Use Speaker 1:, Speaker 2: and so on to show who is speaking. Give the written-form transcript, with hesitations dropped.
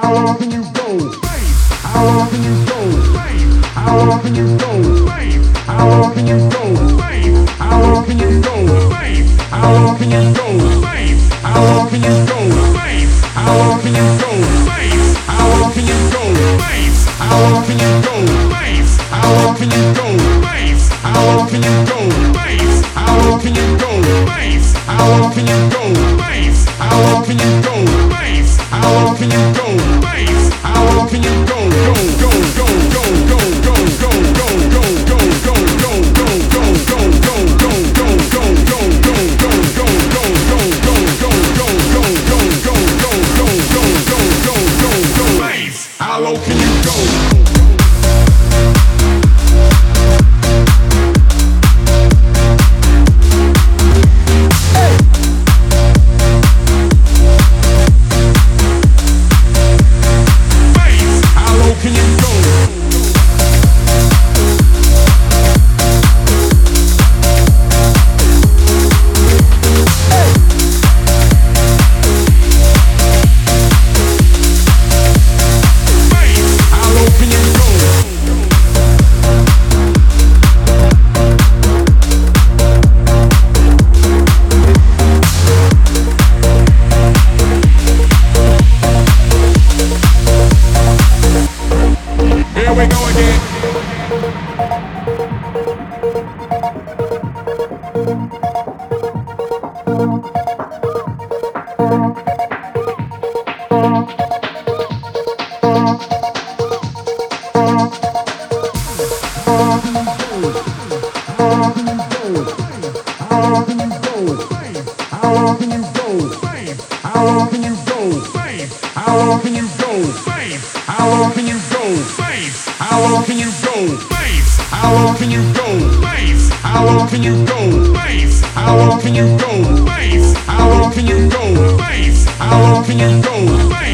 Speaker 1: long can you go? How long can you go? How long can you go? How long can you go? How long can you go? How long can you go? How long can you go? How long can you go? How long can you go? How long can you go? How long can you go? How long can you go? How long can you go? How long can you go? How long can you go? How long can you go? How long can you go? Go go go go go go go go go go go go go go go go go how low can you go? How long can you go?